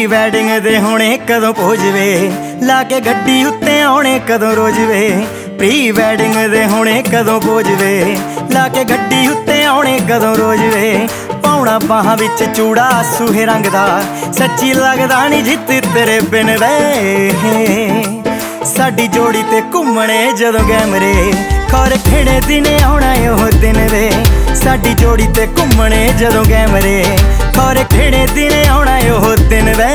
Wedding ਦੇ ਹੋਣੇ ਕਦੋਂ ਪਹੁੰਚ ਵੇ, ਲਾ ਕੇ ਗੱਡੀ ਉੱਤੇ ਆਉਣੇ ਕਦੋਂ ਰੋਜ਼ ਵੇ। ਪ੍ਰੀ ਵੈਡਿੰਗ ਦੇ ਹੋਣੇ ਕਦੋਂ ਪਹੁੰਚ ਵੇ, ਲਾ ਕੇ ਗੱਡੀ ਉੱਤੇ ਆਉਣੇ ਕਦੋਂ ਰੋਜ਼ ਵੇ। ਪਾਉਣਾ ਬਾਹਾਂ ਵਿੱਚ ਚੂੜਾ ਸੂਹੇ ਰੰਗ ਦਾ, ਸੱਚੀ ਲੱਗਦਾ ਨਹੀਂ ਜਿੱਤ ਤੇਰੇ ਬਿਨ ਵੇ। ਸਾਡੀ ਜੋੜੀ ਤੇ ਘੁੰਮਣੇ ਜਦੋਂ ਕੈਮਰੇ, ਖੌਰ ਖੇੜੇ ਦਿਨ ਆਉਣਾ ਉਹ ਦਿਨ ਵੇ। ਸਾਡੀ ਜੋੜੀ ਤੇ ਘੁੰਮਣੇ ਜਦੋਂ ਕੈਮਰੇ, ਖੌਰ ਖੇੜੇ ਦਿਨ ਆਉਣਾ ਉਹ ਦਿਨ ਵੇ।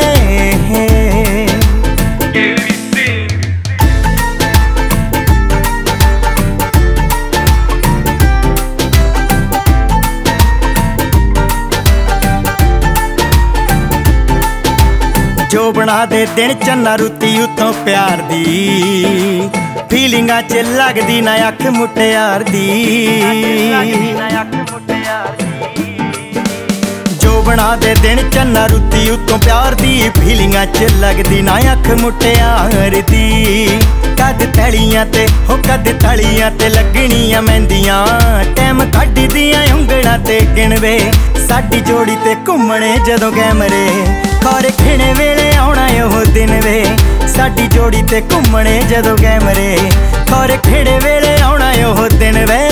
ਜੋ ਬਣਾ ਦੇ ਦਿਨ ਚੰਨਾ ਰੁੱਤੀ ਉਤੋਂ ਪਿਆਰ ਦੀ, ਫੀਲਿੰਗਾਂ ਚ ਲੱਗਦੀ ਨਾ ਅੱਖ ਮੁਟਿਆਰ ਦੀ। ਜੋ ਬਣਾ ਦੇ ਦਿਨ ਚੰਨਾ ਰੁੱਤੀ ਉਤੋਂ ਪਿਆਰ ਦੀ, ਫੀਲਿੰਗਾਂ ਚ ਲੱਗਦੀ ਨਾ ਅੱਖ ਮੁਟਿਆਰ ਦੀ। ਕਦ ਤਲੀਆਂ ਤੇ ਹੋ ਕਦ ਤਲੀਆਂ ਤੇ ਲੱਗਣੀਆਂ ਮਹਿੰਦੀਆਂ, ਟਾਈਮ ਕੱਢਦੀਆਂ ਉਂਗਲਾਂ ਤੇ ਗਿਣਵੇ। ਸਾਡੀ ਜੋੜੀ ਤੇ ਘੁੰਮਣੇ ਜਦੋਂ ਕੈਮਰੇ, ਖੌਰ ਖੇੜੇ ਵੇਲੇ ਆਉਣਾ ਉਹ ਦਿਨ ਵੇ। ਸਾਡੀ ਜੋੜੀ ਤੇ ਘੁੰਮਣੇ ਜਦੋਂ ਕੈਮਰੇ, ਖੌਰ ਖੇੜੇ ਵੇਲੇ ਆਉਣਾ ਉਹ ਦਿਨ ਵੇ।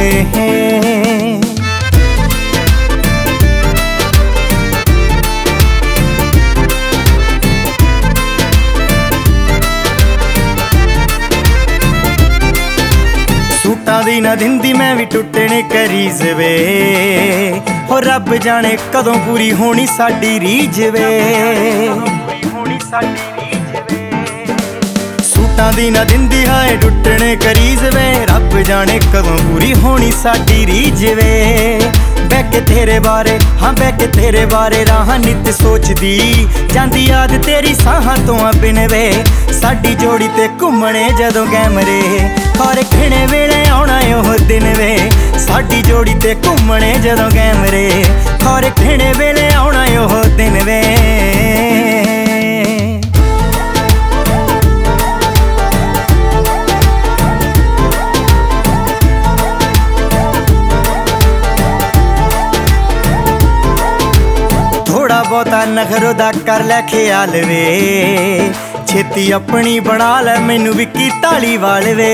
ਸੂਟਾਂ ਦੀ ਨਾ ਦਿੰਦੀ ਮੈਂ ਵੀ ਟੁੱਟਣੇ ਕਰੀਜ਼ ਵੇ, ਹੋ ਰੱਬ ਜਾਣੇ ਕਦੋਂ ਪੂਰੀ ਹੋਣੀ ਸਾਡੀ ਰੀਝ ਵੇ। ਸੂਟਾਂ ਦੀ ਨਾ ਦਿੰਦੀ ਹਾਏ ਟੁੱਟਣੇ ਕਰੀਜ਼ ਵੇ, ਰੱਬ ਜਾਣੇ ਕਦੋਂ ਪੂਰੀ ਹੋਣੀ ਸਾਡੀ ਰੀਝ ਵੇ। ਬਹਿ ਕੇ ਤੇਰੇ ਬਾਰੇ ਹਾਂ ਬਹਿ ਕੇ ਤੇਰੇ ਬਾਰੇ ਰਾਹਾਂ ਨਿੱਤ ਸੋਚਦੀ, ਜਾਂਦੀ ਯਾਦ ਤੇਰੀ ਸਾਹਾਂ ਤੋਂ ਬਿਨ ਵੇ। ਸਾਡੀ ਜੋੜੀ ਤੇ ਘੁੰਮਣੇ ਜਦੋਂ ਕੈਮਰੇ, ਖੌਰ ਖੇੜੇ ਵੇਲੇ ਆਉਣਾ ਉਹ ਦਿਨ ਵੇ। ਸਾਡੀ ਜੋੜੀ ਤੇ ਘੁੰਮਣੇ ਜਦੋਂ ਕੈਮਰੇ, ਖੌਰ ਖੇੜੇ ਵੇਲੇ ਆਉਣਾ ਉਹ ਦਿਨ ਵੇ। ਥੋੜਾ ਬਹੁਤਾ ਨਖਰੋ ਦਾ ਕਰ ਲੈ ਖਿਆਲ ਵੇ, ਛੇਤੀ ਆਪਣੀ ਬਣਾ ਲੈ ਮੈਨੂੰ ਵਿੱਕੀ ਧਾਲੀਵਾਲ ਵੇ।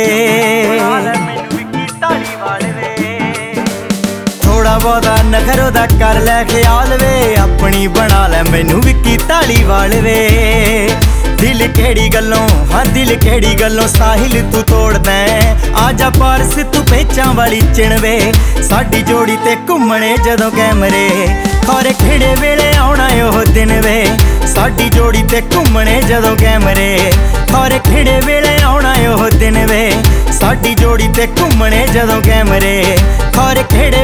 ਥੋੜਾ ਬਹੁਤਾ ਨਖਰੋ ਦਾ ਕਰ ਲੈ ਖਿਆਲ ਵੇ, ਆਪਣੀ ਬਣਾ ਲੈ ਮੈਨੂੰ ਵਿੱਕੀ ਧਾਲੀਵਾਲ ਵੇ। ਦਿਲ ਕਿਹੜੀ ਗੱਲੋਂ ਹਾਂ ਦਿਲ ਕਿਹੜੀ ਗੱਲੋਂ ਸਾਹਿਲ ਤੂੰ ਤੋੜਦਾ, ਆਜਾ ਪਾਰਸ ਤੂੰ ਪੇਚਾਂ ਵਾਲੀ ਚਿਣਵੇ। ਸਾਡੀ ਜੋੜੀ ਤੇ ਘੁੰਮਣੇ ਜਦੋਂ ਕੈਮਰੇ, ਖੌਰ ਖੇੜੇ ਵੇਲੇ ਆਉਣਾ ਉਹ ਦਿਨ ਵੇ। ਸਾਡੀ ਜੋੜੀ ਤੇ ਘੁੰਮਣੇ ਜਦੋਂ ਕੈਮਰੇ, ਖੌਰ ਖੇੜੇ ਵੇਲੇ ਆਉਣਾ ਉਹ ਦਿਨ ਵੇ। ਸਾਡੀ ਜੋੜੀ ਤੇ ਘੁੰਮਣੇ ਜਦੋਂ ਕੈਮਰੇ, ਖੌਰ ਖੇੜੇ